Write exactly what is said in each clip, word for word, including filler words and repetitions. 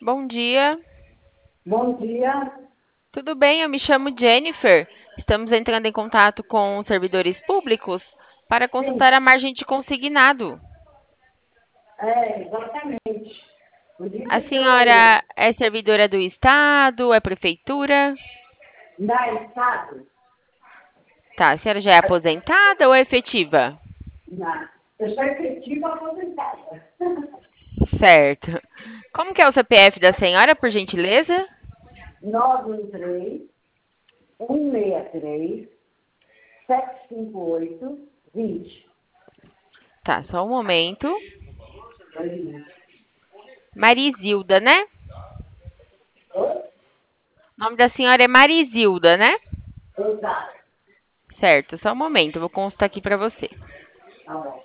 Bom dia. Bom dia. Tudo bem? Eu me chamo Jennifer. Estamos entrando em contato com os servidores públicos para Sim, consultar a margem de consignado. é, exatamente. Por A isso que eu, senhora é servidora do Estado? É prefeitura? da Estado, Tá. A senhora já é aposentada ou é efetiva? na, eu sou efetiva aposentada. Certo. Como que é o C P F da senhora, por gentileza? nove um três, um seis três, sete cinco oito, vinte. Tá, só um momento. Oi? Marizilda, né? Oi? O nome da senhora é Marizilda, né? Exato. Certo, só um momento. Eu vou consultar aqui para você. Tá bom.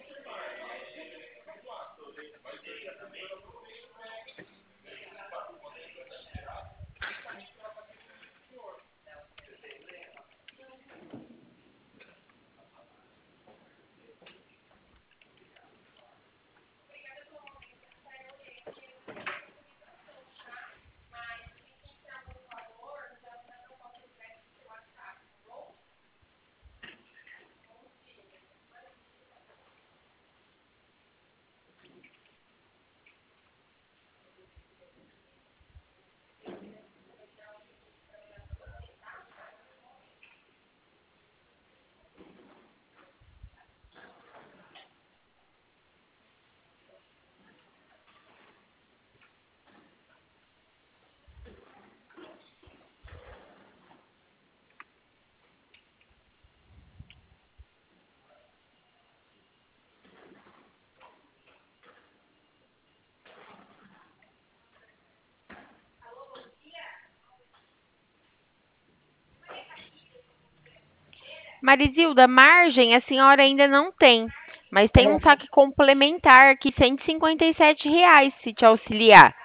Marizilda, margem a senhora ainda não tem, mas tem um É, saque complementar aqui, cento e cinquenta e sete reais, se te auxiliar.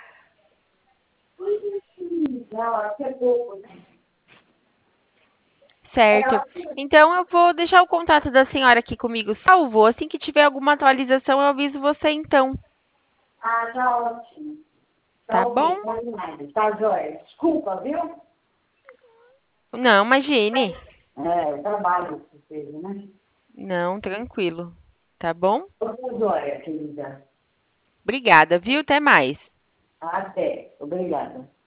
não, aqui é pouco, né? É, Certo. aqui, Então eu vou deixar o contato da senhora aqui comigo salvo. Assim que tiver alguma atualização, eu aviso você então. ah, tá ótimo. Tá Tá bom? ok, tá nada. Tá jóia. Desculpa, viu? Não, imagine. É, trabalho que seja, né? Não, tranquilo. Tá bom? Tá jóia, querida. Obrigada, viu? Até mais. Até. Obrigada.